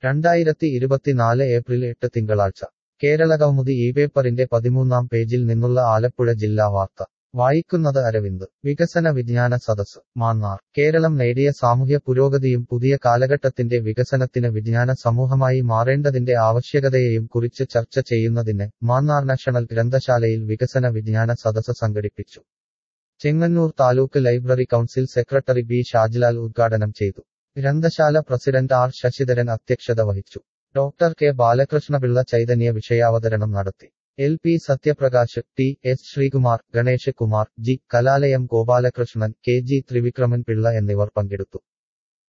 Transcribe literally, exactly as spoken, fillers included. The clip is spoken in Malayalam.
രണ്ടായിരത്തി ഇരുപത്തിനാല് ഏപ്രിൽ എട്ട് തിങ്കളാഴ്ച കേരളകൗമുദി ഈ പേപ്പറിന്റെ പതിമൂന്നാം പേജിൽ നിന്നുള്ള ആലപ്പുഴ ജില്ലാ വാർത്ത വായിക്കുന്നത് അരവിന്ദ് വികസന വിജ്ഞാന സദസ് മാന്നാർ കേരളം നേടിയ സാമൂഹ്യ പുരോഗതിയും പുതിയ കാലഘട്ടത്തിന്റെ വികസനത്തിന് വിജ്ഞാന സമൂഹമായി മാറേണ്ടതിന്റെ ആവശ്യകതയെയും കുറിച്ച് ചർച്ച ചെയ്യുന്നതിന് മാന്നാർ നാഷണൽ ഗ്രന്ഥശാലയിൽ വികസന വിജ്ഞാന സദസ് സംഘടിപ്പിച്ചു. Chengannur taluk library council secretary B Shajilal ഉദ്ഘാടനം ചെയ്തു. ഗ്രന്ഥശാല പ്രസിഡന്റ് ആർ ശശിധരൻ അധ്യക്ഷത വഹിച്ചു. ഡോക്ടർ കെ ബാലകൃഷ്ണപിള്ള ചൈതന്യ വിഷയാവതരണം നടത്തി. L P Sathyaprakash, T S Sreekumar, Ganesh Kumar, G Kalalayam Gopalakrishnan, K G Thrivikraman Pillai എന്നിവർ പങ്കെടുത്തു.